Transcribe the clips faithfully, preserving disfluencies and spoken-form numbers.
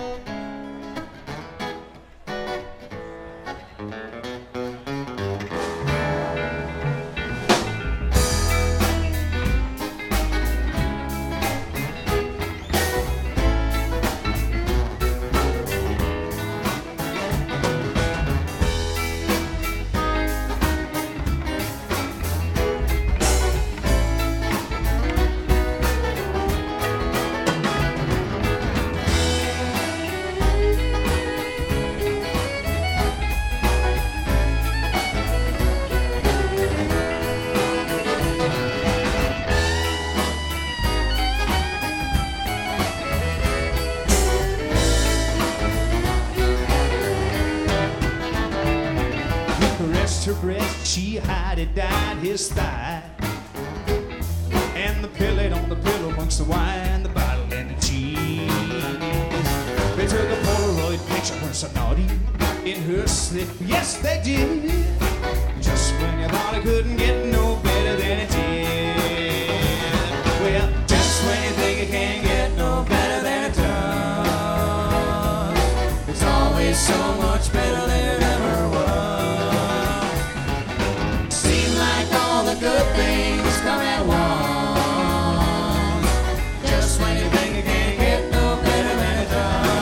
Her breast, she hid it down his thigh, and the pillow on the pillow amongst the wine, the bottle and the cheese. They took a Polaroid picture when so naughty in her slip. Yes, they did. Just when you thought it couldn't get no better than it did. Well, just when you think it can't get no better than it does, it's always so much better than it ever was. Good things come at once. Just when you think it can't get no better than it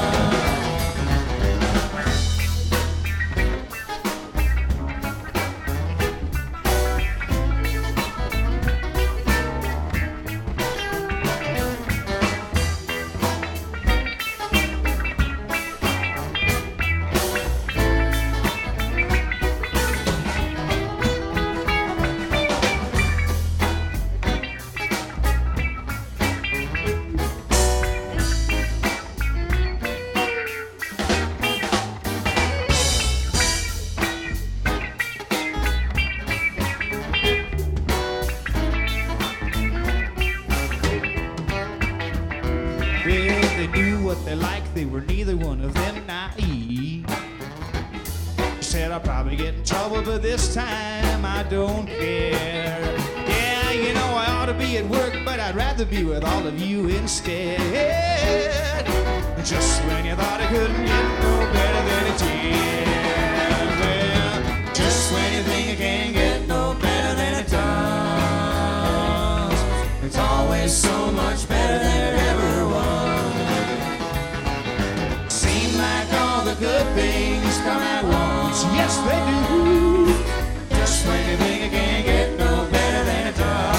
they like, they were neither one of them naive. She said, I'll probably get in trouble, but this time I don't care. Yeah, you know I ought to be at work, but I'd rather be with all of you instead. Just when you thought it couldn't get no better than it did. Well, just when you think it can't get no better than it does, it's always so much better than it ever was. Good things come at once. Yes, they do. Just when you think it can't get no better than it does.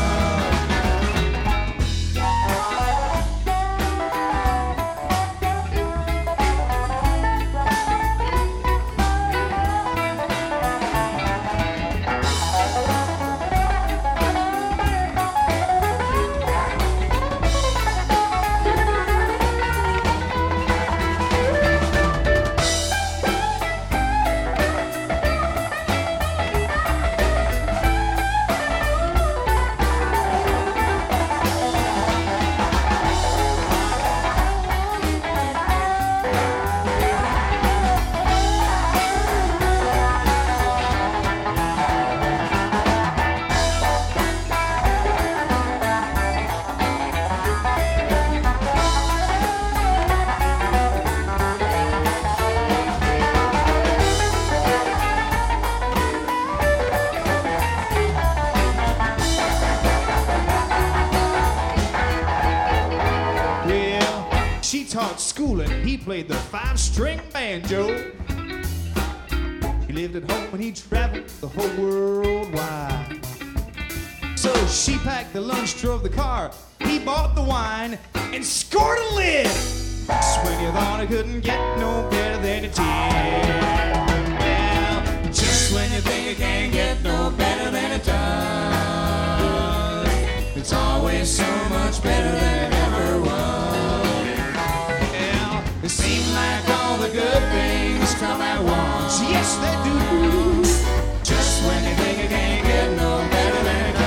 Taught school and he played the five-string banjo. He lived at home and he traveled the whole world wide. So she packed the lunch, drove the car, he bought the wine, and scored a lift. Just when you thought it couldn't get no better than it did. Well, just when you think it can't get no better than it does, it's always so much better than it ever was. It seems like all the good things come at once. Yes, they do. Just when you think it can't get no better than it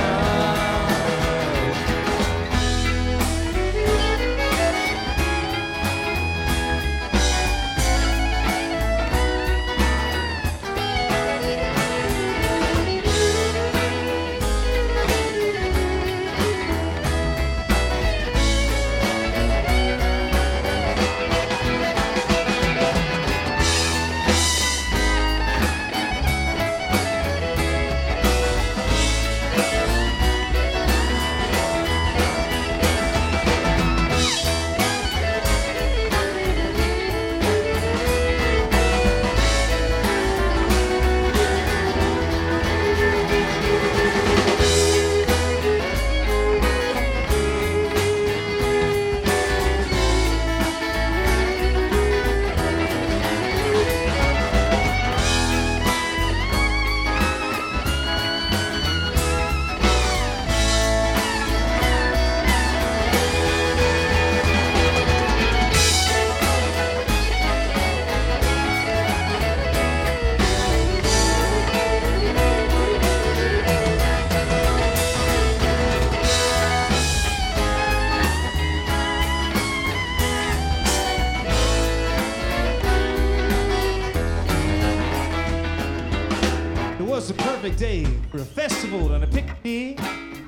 away for a festival and a picnic.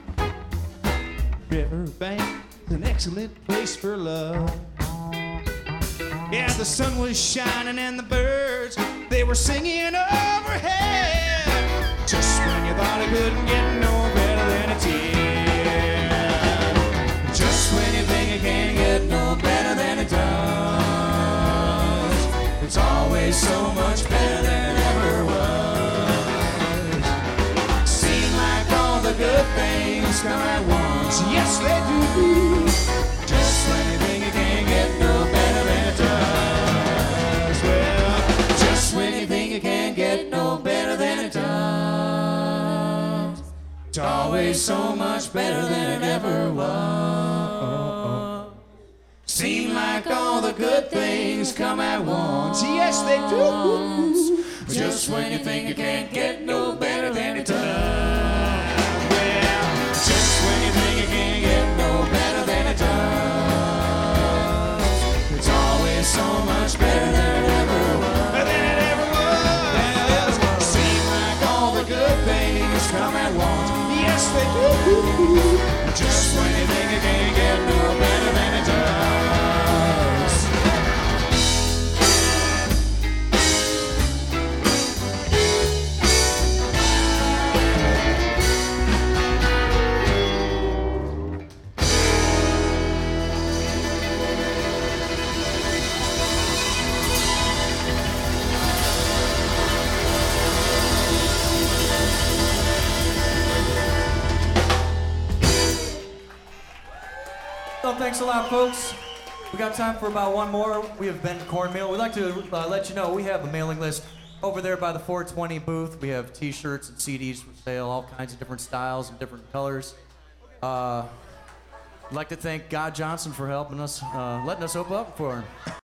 Riverbank is an excellent place for love. Yeah, the sun was shining and the birds, they were singing overhead. Just when you thought it couldn't get no better than it did. Just when you think it can't get no better than it does. It's always so much better than it ever was. Seem like all the good things come at once. Yes, they do. Just when you think it can't get no better than it does. Well, just when you think it can't get no better than it does. It's always so much better than it ever was. Seem like all the good things come at once. Yes, they do. Just when you think it can't get no better than it does. Well, just when you think it can't get no better than it does. It's always so much better than it ever was. Than it ever was. Seem like all the good things come at once. Yes, they do. Just when you think it can't get no better than it does. Well, thanks a lot, folks. We got time for about one more. We have Ben Cornmeal. We'd like to uh, let you know we have a mailing list over there by the four twenty booth. We have T-shirts and C Ds for sale, all kinds of different styles and different colors. Uh, I'd like to thank God Johnson for helping us, uh, letting us open up for him.